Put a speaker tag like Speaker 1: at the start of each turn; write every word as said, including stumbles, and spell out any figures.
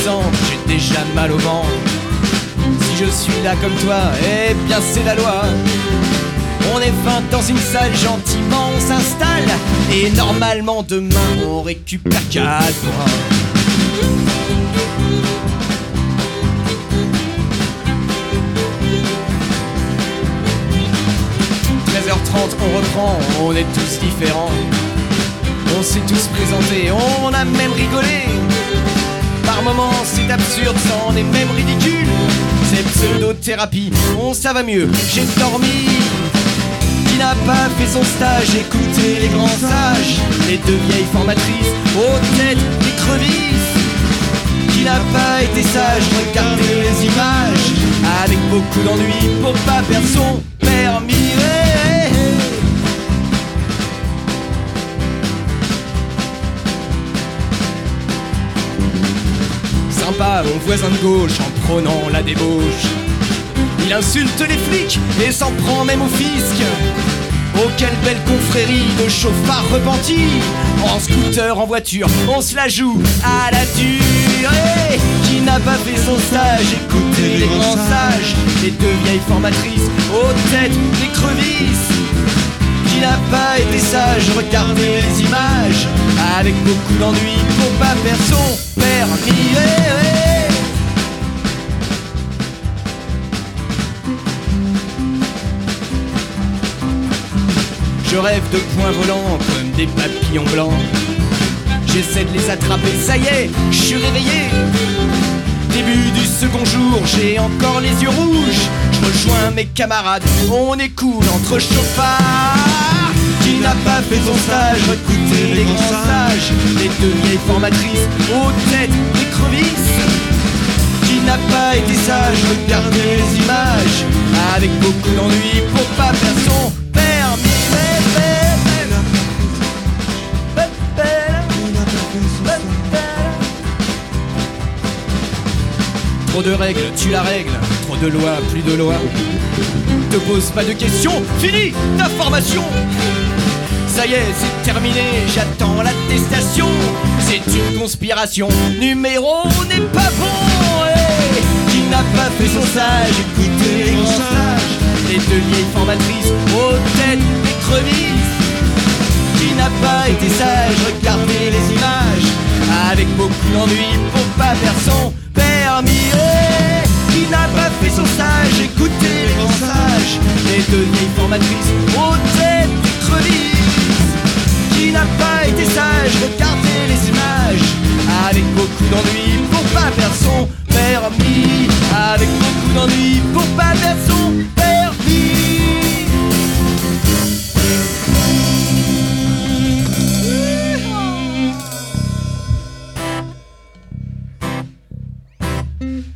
Speaker 1: exemple, j'ai déjà mal au ventre. Si je suis là comme toi, eh bien c'est la loi. On est vingt dans une salle, gentiment on s'installe. Et normalement demain on récupère quatre points. treize heures trente on reprend, on est tous différents. On s'est tous présentés, on a même rigolé. Par moments c'est absurde, c'en est même ridicule. C'est pseudo-thérapie, on ça va mieux, j'ai dormi. Qui n'a pas fait son stage, écoutez les grands sages. Les deux vieilles formatrices, aux têtes des crevisses. Qui n'a pas été sage, regardez les images. Avec beaucoup d'ennui pour pas perdre son permis. Sympa mon voisin de gauche en prônant la débauche. Il insulte les flics et s'en prend même au fisc. Oh quelle belle confrérie de chauffards repentis. En scooter, en voiture, on se la joue à la dure. Hey, qui n'a pas fait son stage, écoutez les grands sages. Les deux vieilles formatrices, aux têtes des crevisses. Qui n'a pas été sage, regardez les images. Avec beaucoup d'ennui pour pas perdre son permis. Hey, hey. Je rêve de points volants comme des papillons blancs. J'essaie de les attraper, ça y est, je suis réveillé. Début du second jour, j'ai encore les yeux rouges. Je rejoins mes camarades, on est cool entre chauffards. Qui n'a pas fait son stage, écoutez les grands sages. Les deux vieilles formatrices, aux têtes des crevisses. Qui n'a pas été sage, regardez les images. Avec beaucoup d'ennui pour pas perdre son permis. Trop de règles, tu la règles. Trop de lois, plus de lois. Te pose pas de questions, fini ta formation. Ça y est, c'est terminé, j'attends l'attestation. C'est une conspiration, numéro n'est pas bon. Hey, qui n'a pas fait son stage, écoutez les grands sages. Les deux vieilles formatrices, aux têtes des crevisses. Qui n'a pas été sage, regardez les images. Avec beaucoup d'ennui pour pas perdre son permis. Hey, qui n'a pas fait son stage, écoutez les grands sages. Les deux vieilles formatrices, aux têtes des crevisses. Qui n'a pas été sage, regardez les images. Avec beaucoup d'ennui pour pas perdre son permis. Avec beaucoup d'ennui pour pas perdre son permis. Mm-hmm.